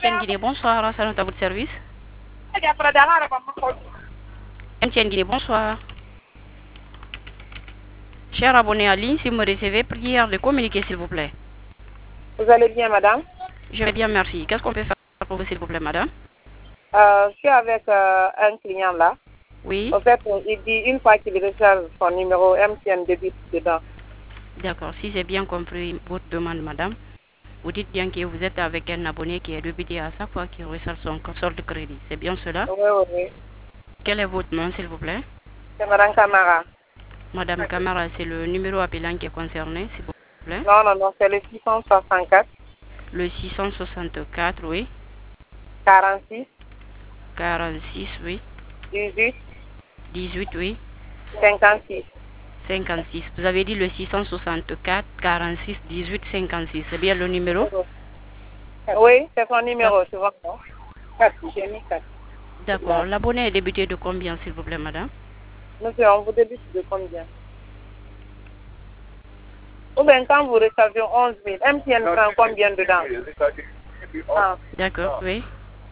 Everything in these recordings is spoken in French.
MTN Guinée, bonsoir, à votre service. MTN Guinée, bonsoir. Cher abonné en ligne, si vous me recevez, prière de communiquer s'il vous plaît. Vous allez bien, madame? Je vais bien, merci. Qu'est-ce qu'on peut faire pour vous s'il vous plaît, madame? Je suis avec un client là. Oui. En fait, il dit une fois qu'il recherche son numéro, MTN débute dedans. D'accord, si j'ai bien compris votre demande, madame, vous dites bien que vous êtes avec un abonné qui est débuté à chaque fois qu'il reçoit son solde de crédit. C'est bien cela? Oui. Quel est votre nom, s'il vous plaît? C'est Madame Camara. Madame Camara, c'est le numéro appelant qui est concerné, s'il vous plaît? Non, c'est le 664. Le 664, oui. 46. 46, oui. 18. 18, oui. 56. 56. Vous avez dit le 664 46 18 56. C'est bien le numéro? Oui, c'est son numéro, tu vois. 4, j'ai mis 4. D'accord. L'abonné est débuté de combien, s'il vous plaît, madame? Monsieur, on vous débute de combien? Ou bien quand vous recevez 11 000, MTN prend combien dedans? D'accord, oui.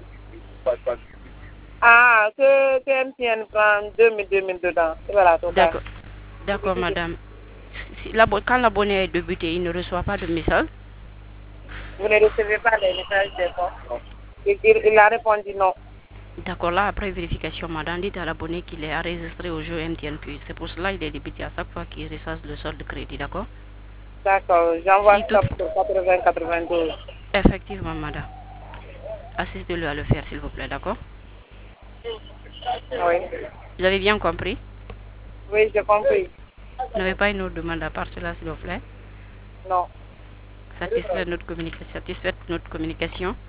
Que MTN prend 2000 dedans. C'est voilà, D'accord. D'accord, madame. Quand l'abonné est débuté, il ne reçoit pas de message? Vous ne recevez pas les messages des fois. Il a répondu non. D'accord, là, après vérification, madame, dites à l'abonné qu'il est enregistré au jeu MTN Plus. C'est pour cela qu'il est débuté à chaque fois qu'il reçoit le solde de crédit, d'accord? D'accord, j'envoie Si ça pour 80-92. Effectivement, madame. Assistez-le à le faire, s'il vous plaît, d'accord? Oui. Vous avez bien compris? Oui, j'ai compris. Vous n'avez pas une autre demande à part cela, s'il vous plaît? Non. Satisfait notre communication.